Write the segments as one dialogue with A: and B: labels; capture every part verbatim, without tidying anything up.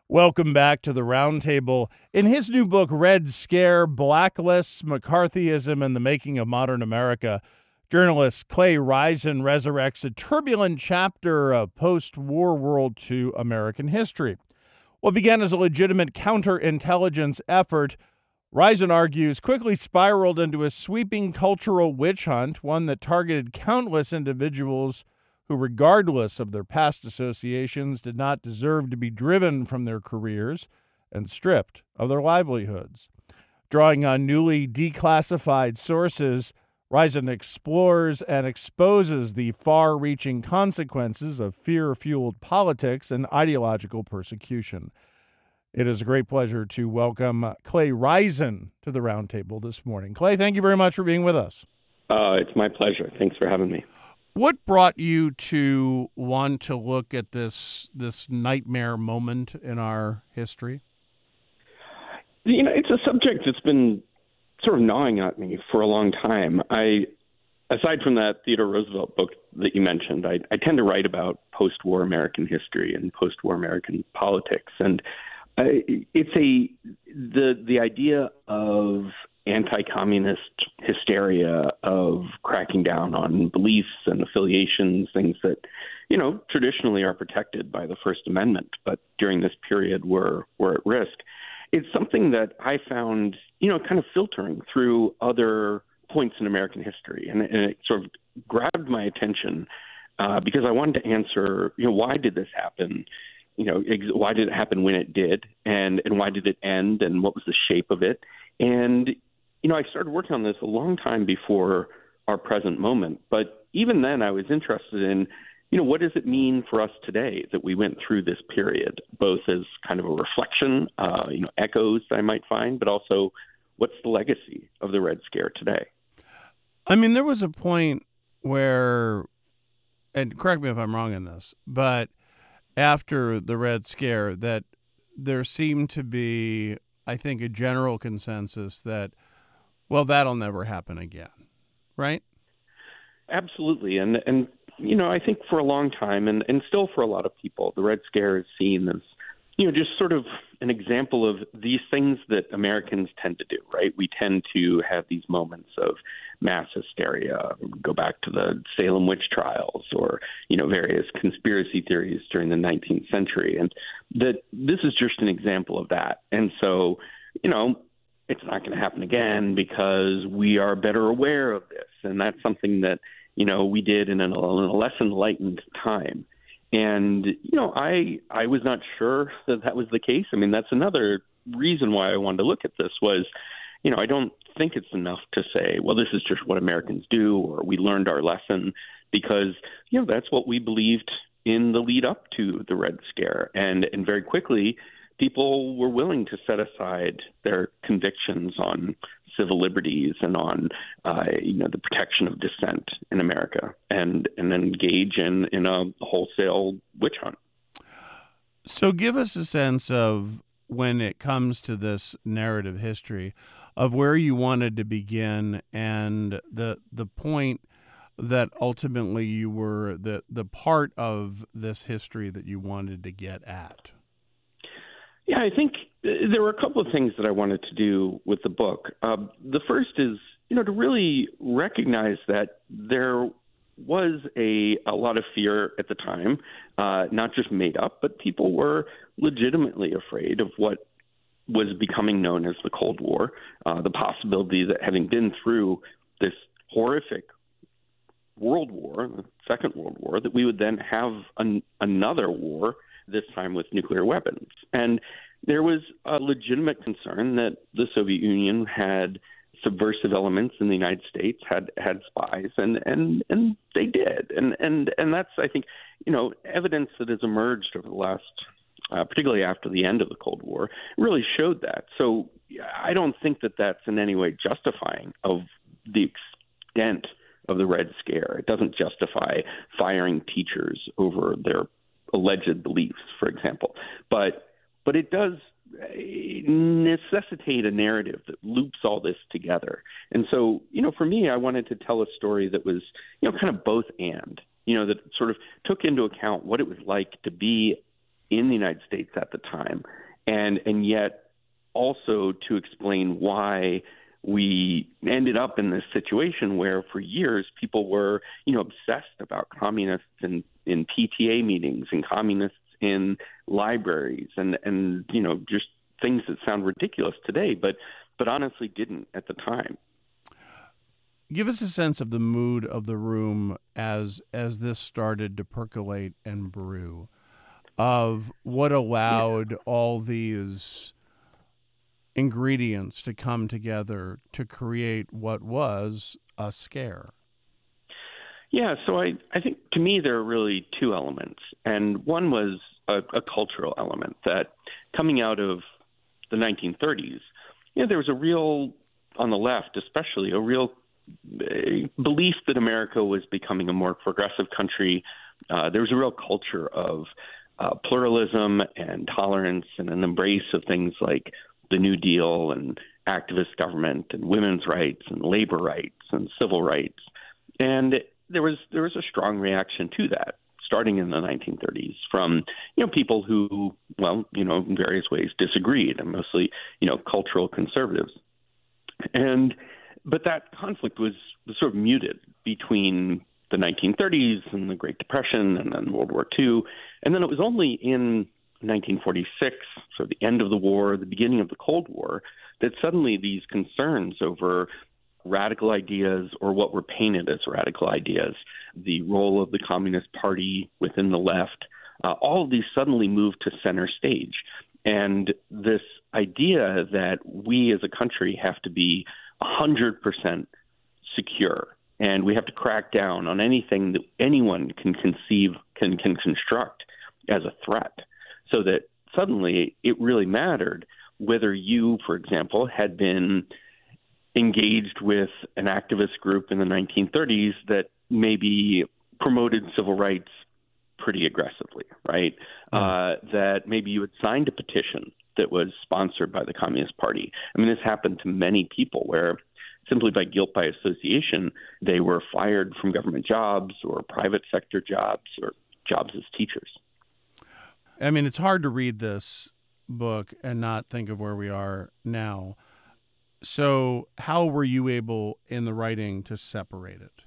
A: Welcome back to the Roundtable. In his new book, Red Scare, Blacklists, McCarthyism, and the Making of Modern America, journalist Clay Ryzin resurrects a turbulent chapter of post-war World Two American history. What began as a legitimate counterintelligence effort, Ryzin argues, quickly spiraled into a sweeping cultural witch hunt, one that targeted countless individuals who, regardless of their past associations, did not deserve to be driven from their careers and stripped of their livelihoods. Drawing on newly declassified sources, Ryzin explores and exposes the far-reaching consequences of fear-fueled politics and ideological persecution. It is a great pleasure to welcome Clay Ryzin to the Roundtable this morning. Clay, thank you very much for being with us.
B: Uh, it's my pleasure. Thanks for having me.
A: What brought you to want to look at this this nightmare moment in our history?
B: You know, it's a subject that's been sort of gnawing at me for a long time. I, aside from that Theodore Roosevelt book that you mentioned, I, I tend to write about post-war American history and post-war American politics, and I, it's a the the idea of anti-communist hysteria, of cracking down on beliefs and affiliations, things that, you know, traditionally are protected by the First Amendment, but during this period were, were at risk. It's something that I found, you know, kind of filtering through other points in American history. And, and it sort of grabbed my attention uh, because I wanted to answer, you know, why did this happen? You know, ex- why did it happen when it did? And, and why did it end? And what was the shape of it? And You know, I started working on this a long time before our present moment. But even then, I was interested in, you know, what does it mean for us today that we went through this period, both as kind of a reflection, uh, you know, echoes I might find, but also what's the legacy of the Red Scare today?
A: I mean, there was a point where, and correct me if I'm wrong in this, but after the Red Scare, that there seemed to be, I think, a general consensus that, well, that'll never happen again, right?
B: Absolutely. And, and you know, I think for a long time, and, and still for a lot of people, the Red Scare is seen as, you know, just sort of an example of these things that Americans tend to do, right? We tend to have these moments of mass hysteria, go back to the Salem witch trials or, you know, various conspiracy theories during the nineteenth century. And that this is just an example of that. And so, you know, it's not going to happen again because we are better aware of this. And that's something that, you know, we did in a, in a less enlightened time. And, you know, I I was not sure that that was the case. I mean, that's another reason why I wanted to look at this was, you know, I don't think it's enough to say, well, this is just what Americans do or we learned our lesson because, you know, that's what we believed in the lead up to the Red Scare. And and very quickly, people were willing to set aside their convictions on civil liberties and on, uh, you know, the protection of dissent in America, and and engage in in a wholesale witch hunt.
A: So, give us a sense of when it comes to this narrative history of where you wanted to begin and the the point that ultimately you were the the part of this history that you wanted to get at.
B: Yeah, I think there were a couple of things that I wanted to do with the book. Uh, the first is, you know, to really recognize that there was a, a lot of fear at the time, uh, not just made up, but people were legitimately afraid of what was becoming known as the Cold War, uh, the possibility that having been through this horrific World War, the Second World War, that we would then have an, another war, this time with nuclear weapons. And there was a legitimate concern that the Soviet Union had subversive elements in the United States, had had spies, and and and they did. And and and that's, I think, you know, evidence that has emerged over the last, uh, particularly after the end of the Cold War, really showed that. So I don't think that that's in any way justifying of the extent of the Red Scare. It doesn't justify firing teachers over their alleged beliefs, for example. But but it does necessitate a narrative that loops all this together. And so, you know, for me, I wanted to tell a story that was, you know, kind of both and, you know, that sort of took into account what it was like to be in the United States at the time, and and yet also to explain why we ended up in this situation where for years people were, you know, obsessed about communists in, in P T A meetings and communists in libraries and, and, you know, just things that sound ridiculous today, but but honestly didn't at the time.
A: Give us a sense of the mood of the room as as this started to percolate and brew, of what allowed yeah. all these ingredients to come together to create what was a scare.
B: Yeah, so I, I think to me there are really two elements. And one was a, a cultural element that coming out of the nineteen thirties, you know, there was a real, on the left especially, a real belief that America was becoming a more progressive country. Uh, there was a real culture of uh, pluralism and tolerance and an embrace of things like the New Deal and activist government and women's rights and labor rights and civil rights. And there was there was a strong reaction to that, starting in the nineteen thirties from, you know, people who, well, you know, in various ways disagreed, and mostly, you know, cultural conservatives. And but that conflict was, was sort of muted between the nineteen thirties and the Great Depression and then World War Two. And then it was only in nineteen forty-six, so the end of the war, the beginning of the Cold War, that suddenly these concerns over radical ideas, or what were painted as radical ideas, the role of the Communist Party within the left, uh, all of these suddenly moved to center stage. And this idea that we as a country have to be one hundred percent secure, and we have to crack down on anything that anyone can conceive, can, can construct as a threat, so that suddenly it really mattered whether you, for example, had been engaged with an activist group in the nineteen thirties that maybe promoted civil rights pretty aggressively, right? Mm. Uh, that maybe you had signed a petition that was sponsored by the Communist Party. I mean, this happened to many people where simply by guilt by association, they were fired from government jobs or private sector jobs or jobs as teachers.
A: I mean, it's hard to read this book and not think of where we are now. So how were you able in the writing to separate it?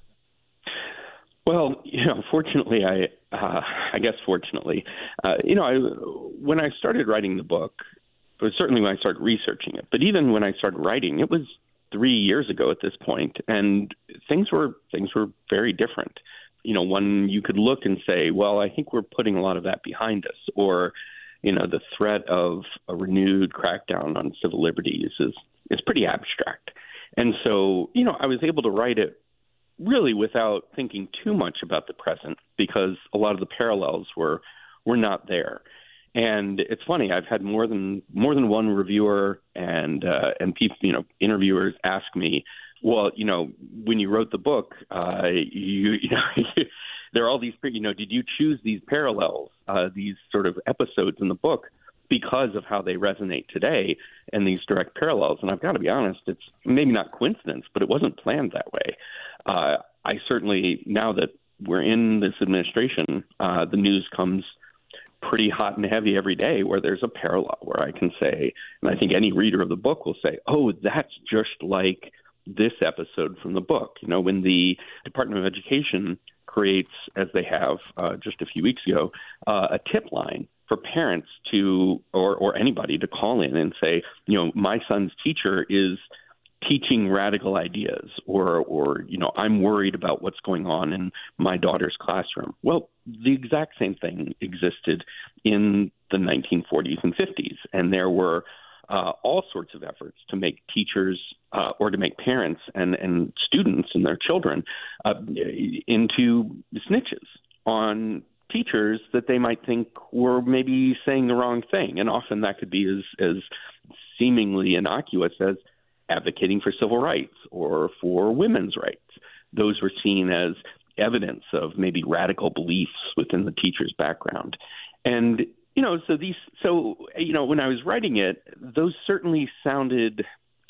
B: Well, you know, fortunately, I uh, I guess fortunately, uh, you know, I, when I started writing the book, it was certainly when I started researching it, but even when I started writing, it was three years ago at this point, and things were things were very different. You know, one you could look and say, well, I think we're putting a lot of that behind us, or, you know, the threat of a renewed crackdown on civil liberties is is pretty abstract. And so, you know, I was able to write it really without thinking too much about the present, because a lot of the parallels were were not there. And it's funny, I've had more than more than one reviewer and uh, and people, you know, interviewers ask me, well, you know, when you wrote the book, uh, you, you know, there are all these, you know, did you choose these parallels, uh, these sort of episodes in the book because of how they resonate today and these direct parallels? And I've got to be honest, it's maybe not coincidence, but it wasn't planned that way. Uh, I certainly, now that we're in this administration, uh, the news comes pretty hot and heavy every day where there's a parallel where I can say, and I think any reader of the book will say, oh, that's just like this episode from the book. You know, when the Department of Education creates, as they have uh, just a few weeks ago, uh, a tip line for parents to, or, or anybody to call in and say, you know, my son's teacher is teaching radical ideas, or, or, you know, I'm worried about what's going on in my daughter's classroom. Well, the exact same thing existed in the nineteen forties and fifties. And there were uh, all sorts of efforts to make teachers uh, or to make parents and, and students and their children uh, into snitches on teachers that they might think were maybe saying the wrong thing. And often that could be as, as seemingly innocuous as advocating for civil rights or for women's rights. Those were seen as evidence of maybe radical beliefs within the teacher's background. And, you know, so these, so, you know, when I was writing it, those certainly sounded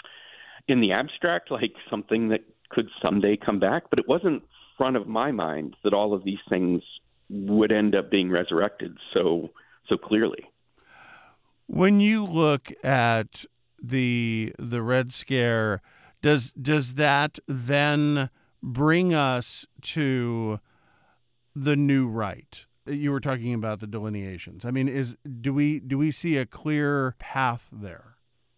B: in the abstract like something that could someday come back, but it wasn't front of my mind that all of these things would end up being resurrected so, so clearly.
A: When you look at the the Red Scare, does does that then bring us to the new right? You were talking about the delineations. I mean, is do we do we see a clear path there?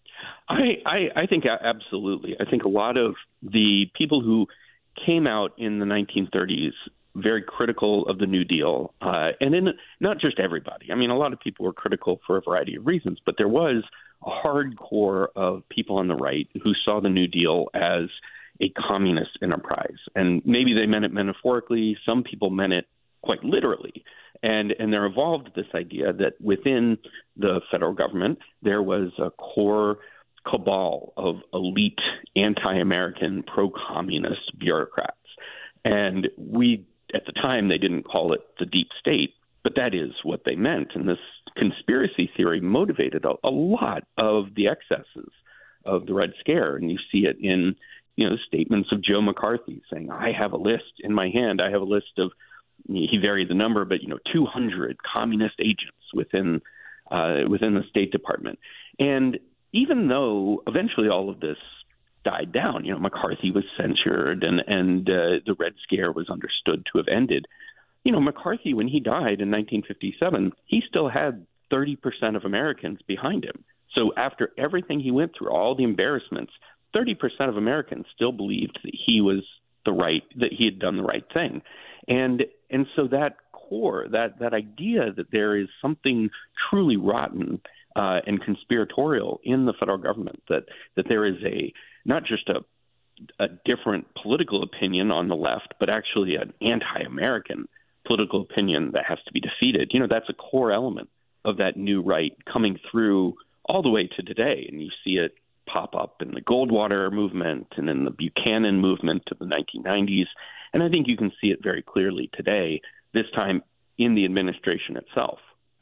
B: I, I, I think absolutely. I think a lot of the people who came out in the nineteen thirties very critical of the New Deal, uh, and in not just everybody. I mean, a lot of people were critical for a variety of reasons, but there was a hardcore of people on the right who saw the New Deal as a communist enterprise. And maybe they meant it metaphorically. Some people meant it quite literally. And and there evolved this idea that within the federal government, there was a core cabal of elite anti-American, pro-communist bureaucrats. And we, at the time, they didn't call it the deep state, but that is what they meant. And this conspiracy theory motivated a, a lot of the excesses of the Red Scare. And you see it in, you know, statements of Joe McCarthy saying, I have a list in my hand. I have a list of, he varied the number, but, you know, two hundred communist agents within uh, within the State Department. And even though eventually all of this died down, you know, McCarthy was censured and, and uh, the Red Scare was understood to have ended. You know, McCarthy, when he died in nineteen fifty-seven, he still had thirty percent of Americans behind him. So after everything he went through, all the embarrassments, thirty percent of Americans still believed that he was the right, that he had done the right thing. And and so that core, that that idea that there is something truly rotten uh, and conspiratorial in the federal government, that that there is a not just a a different political opinion on the left, but actually an anti-American political opinion that has to be defeated. You know, that's a core element of that new right coming through all the way to today. And you see it pop up in the Goldwater movement and in the Buchanan movement of the nineteen nineties. And I think you can see it very clearly today, this time in the administration itself.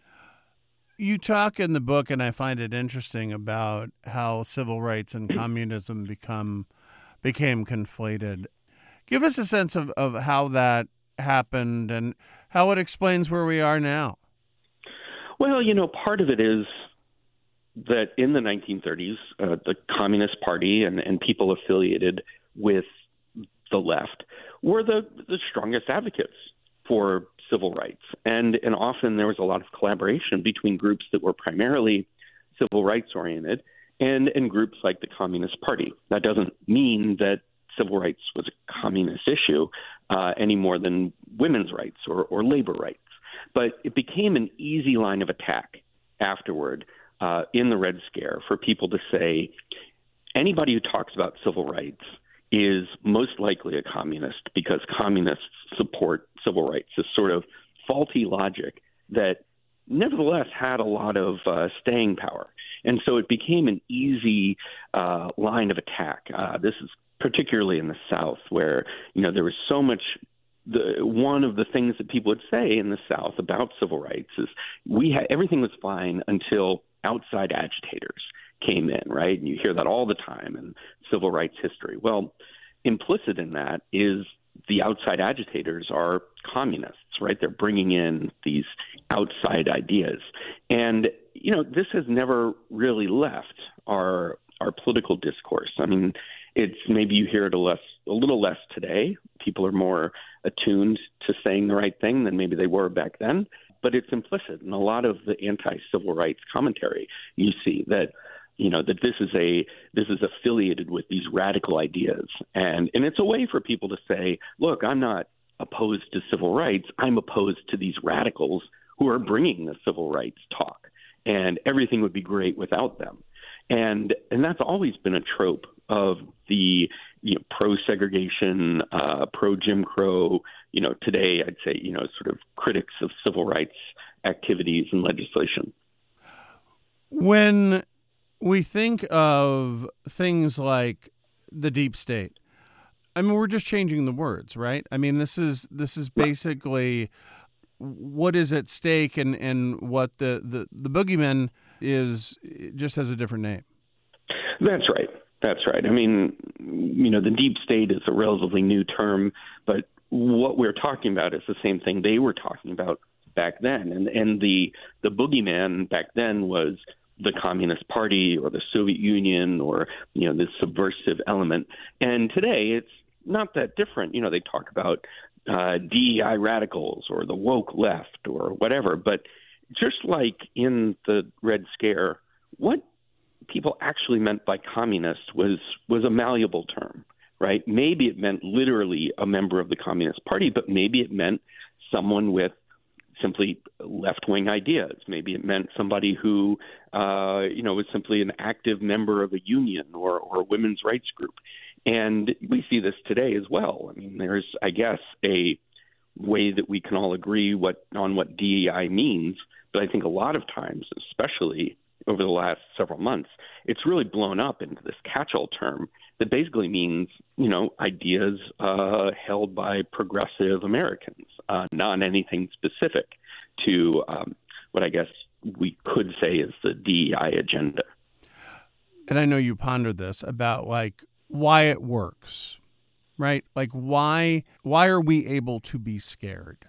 A: You talk in the book, and I find it interesting, about how civil rights and communism become became conflated. Give us a sense of, of how that happened and how it explains where we are now.
B: Well, you know, part of it is that in the nineteen thirties, uh, the Communist Party and, and people affiliated with the left were the, the strongest advocates for civil rights. And, and often there was a lot of collaboration between groups that were primarily civil rights oriented and, and groups like the Communist Party. That doesn't mean that civil rights was a communist issue uh, any more than women's rights or, or labor rights. But it became an easy line of attack afterward uh, in the Red Scare for people to say anybody who talks about civil rights is most likely a communist because communists support civil rights. This sort of faulty logic that nevertheless had a lot of uh, staying power. And so it became an easy uh, line of attack. Uh, this is particularly in the South, where, you know, there was so much. The, one of the things that people would say in the South about civil rights is we had everything was fine until outside agitators came in, right? And you hear that all the time in civil rights history. Well, implicit in that is the outside agitators are communists, right? They're bringing in these outside ideas. And, you know, this has never really left our our political discourse. I mean, it's maybe you hear it a less, a little less today. People are more attuned to saying the right thing than maybe they were back then. But it's implicit in a lot of the anti-civil rights commentary. You see that, you know, that this is a this is affiliated with these radical ideas, and and it's a way for people to say, look, I'm not opposed to civil rights. I'm opposed to these radicals who are bringing the civil rights talk, and everything would be great without them. And and that's always been a trope of the, you know, pro-segregation, uh, pro-Jim Crow, you know, today I'd say, you know, sort of critics of civil rights activities and legislation.
A: When we think of things like the deep state, I mean, we're just changing the words, right? I mean, this is this is basically what is at stake, and, and what the, the, the boogeyman is just has a different name.
B: That's right. That's right. I mean, you know, the deep state is a relatively new term, but what we're talking about is the same thing they were talking about back then. And and the the boogeyman back then was the Communist Party or the Soviet Union or, you know, this subversive element. And today it's not that different. You know, they talk about uh, D E I radicals or the woke left or whatever. But just like in the Red Scare, what people actually meant by communist was was a malleable term, right? Maybe it meant literally a member of the Communist Party, but maybe it meant someone with simply left-wing ideas. Maybe it meant somebody who, uh, you know, was simply an active member of a union or, or a women's rights group. And we see this today as well. I mean, there's, I guess, a way that we can all agree what on what D E I means, but I think a lot of times, especially over the last several months, it's really blown up into this catch-all term that basically means, you know, ideas uh, held by progressive Americans, uh, not anything specific to um, what I guess we could say is the D E I agenda.
A: And I know you pondered this about like why it works, right? Like why why are we able to be scared?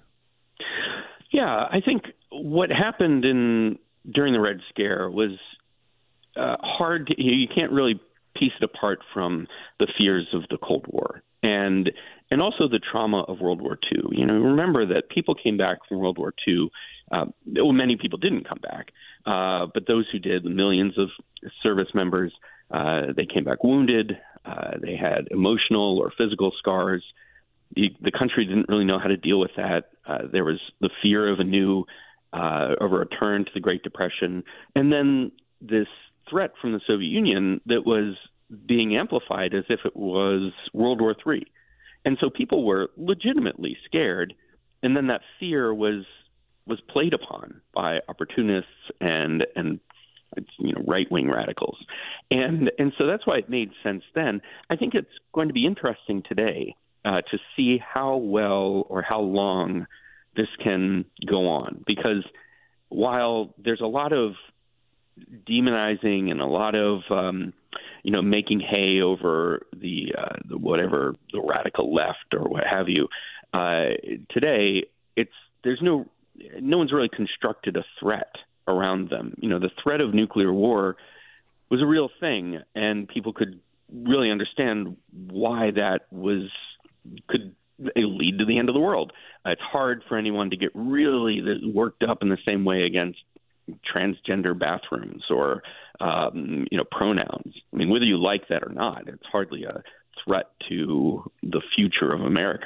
B: Yeah, I think what happened in during the Red Scare was uh, hard to, you can't really piece it apart from the fears of the Cold War and and also the trauma of World War Two. You know, remember that people came back from World War Two. Uh, well, many people didn't come back, uh, but those who did, the millions of service members, uh, they came back wounded. Uh, they had emotional or physical scars. The, the country didn't really know how to deal with that. Uh, there was the fear of a new Uh, of a return to the Great Depression, and then this threat from the Soviet Union that was being amplified as if it was World War Three. And so people were legitimately scared, and then that fear was was played upon by opportunists and and you know right-wing radicals. And and so that's why it made sense then. I think it's going to be interesting today uh, to see how well or how long this can go on, because while there's a lot of demonizing and a lot of um, you know making hay over the, uh, the whatever the radical left or what have you, uh, today it's there's no no one's really constructed a threat around them. You know, the threat of nuclear war was a real thing, and people could really understand why that was could lead to the end of the world. Uh, it's hard for anyone to get really worked up in the same way against transgender bathrooms or, um, you know, pronouns. I mean, whether you like that or not, it's hardly a threat to the future of America.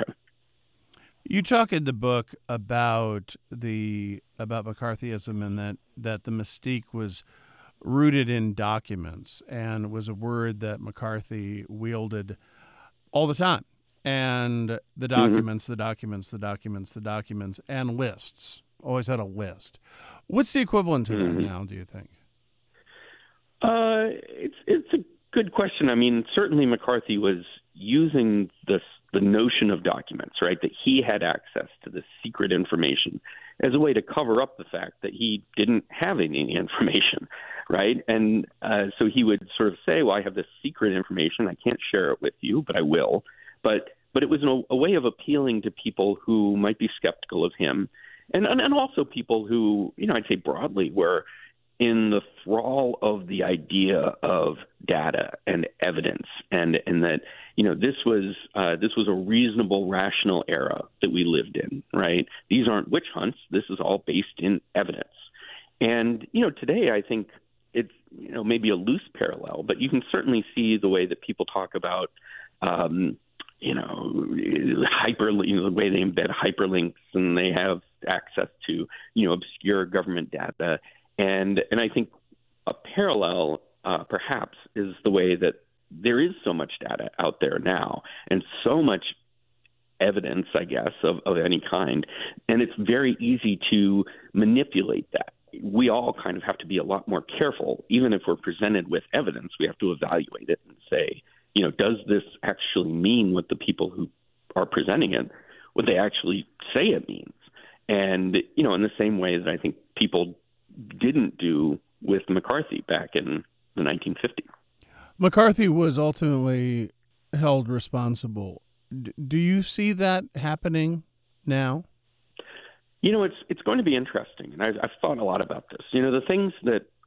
A: You talk in the book about the about McCarthyism and that, that the mystique was rooted in documents and was a word that McCarthy wielded all the time. And the documents, mm-hmm. the documents, the documents, the documents, and lists. Always had a list. What's the equivalent to mm-hmm. that now, do you think?
B: Uh, it's it's a good question. I mean, certainly McCarthy was using this the notion of documents, right, that he had access to this secret information as a way to cover up the fact that he didn't have any information, right? And uh, so he would sort of say, well, I have this secret information. I can't share it with you, but I will. But but it was a, a way of appealing to people who might be skeptical of him, and, and and also people who, you know, I'd say broadly were in the thrall of the idea of data and evidence, and and that, you know, this was uh, this was a reasonable, rational era that we lived in, right? These aren't witch hunts. This is all based in evidence. And, you know, today I think it's, you know, maybe a loose parallel, but you can certainly see the way that people talk about um, you know, hyper, you know, the way they embed hyperlinks and they have access to, you know, obscure government data. And and I think a parallel, uh, perhaps, is the way that there is so much data out there now and so much evidence, I guess, of, of any kind. And it's very easy to manipulate that. We all kind of have to be a lot more careful. Even if we're presented with evidence, we have to evaluate it and say, you know, does this actually mean what the people who are presenting it, what they actually say it means? And, you know, in the same way that I think people didn't do with McCarthy back in the nineteen fifties.
A: McCarthy was ultimately held responsible. D- do you see that happening now?
B: You know, it's it's going to be interesting, and I've, I've thought a lot about this. You know, the things that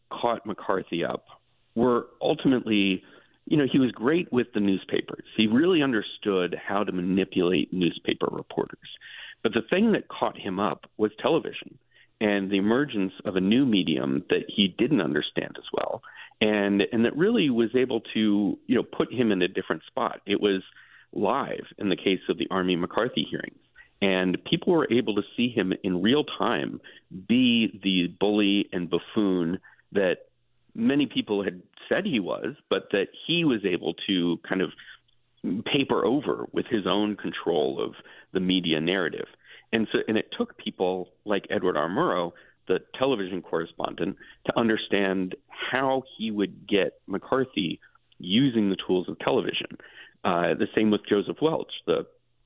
B: caught McCarthy up were ultimately, you know, he was great with the newspapers. He really understood how to manipulate newspaper reporters. But the thing that caught him up was television and the emergence of a new medium that he didn't understand as well, and and that really was able to, you know, put him in a different spot. It was live in the case of the Army McCarthy hearings, and people were able to see him in real time be the bully and buffoon that many people had said he was, but that he was able to kind of paper over with his own control of the media narrative. And so, and it took people like Edward R. Murrow, the television correspondent, to understand how he would get McCarthy using the tools of television. Uh, the same with Joseph Welch, the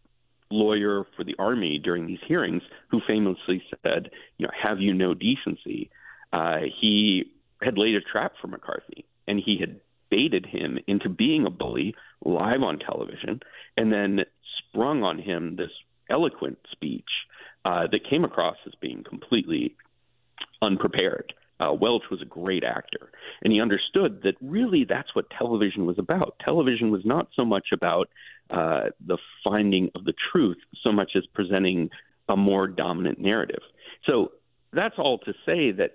B: lawyer for the Army during these hearings, who famously said, you know, have you no decency? Uh, he had laid a trap for McCarthy, and he had baited him into being a bully live on television, and then sprung on him this eloquent speech uh, that came across as being completely unprepared. Uh, Welch was a great actor, and he understood that really that's what television was about. Television was not so much about uh, the finding of the truth, so much as presenting a more dominant narrative. So that's all to say that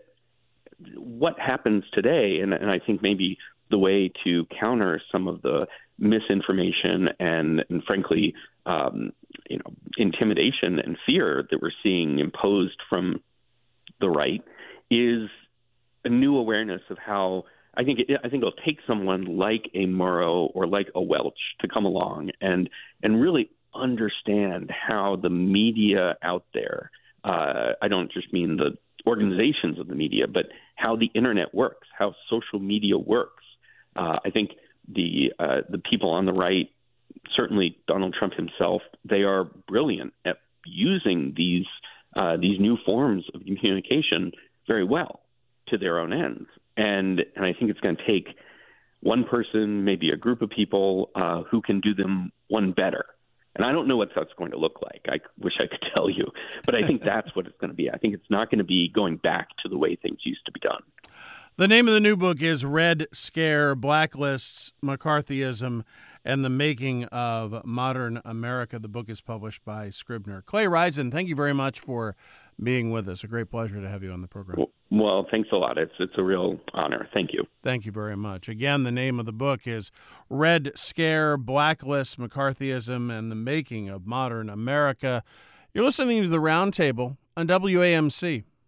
B: what happens today, and, and I think maybe the way to counter some of the misinformation and, and frankly, um, you know, intimidation and fear that we're seeing imposed from the right is a new awareness of how I think it, I think it'll take someone like a Murrow or like a Welch to come along and and really understand how the media out there. Uh, I don't just mean the organizations of the media, but how the internet works, how social media works. Uh, I think the uh, the people on the right, certainly Donald Trump himself, they are brilliant at using these uh, these new forms of communication very well to their own ends. And and I think it's going to take one person, maybe a group of people uh, who can do them one better. And I don't know what that's going to look like. I wish I could tell you, but I think that's what it's going to be. I think it's not going to be going back to the way things used to be done.
A: The name of the new book is Red Scare: Blacklists, McCarthyism, and the Making of Modern America. The book is published by Scribner. Clay Ryzin, thank you very much for being with us. A great pleasure to have you on the program.
B: Well, well, thanks a lot. It's it's a real honor. Thank you.
A: Thank you very much. Again, the name of the book is Red Scare: Blacklists, McCarthyism, and the Making of Modern America. You're listening to The Roundtable on W A M C.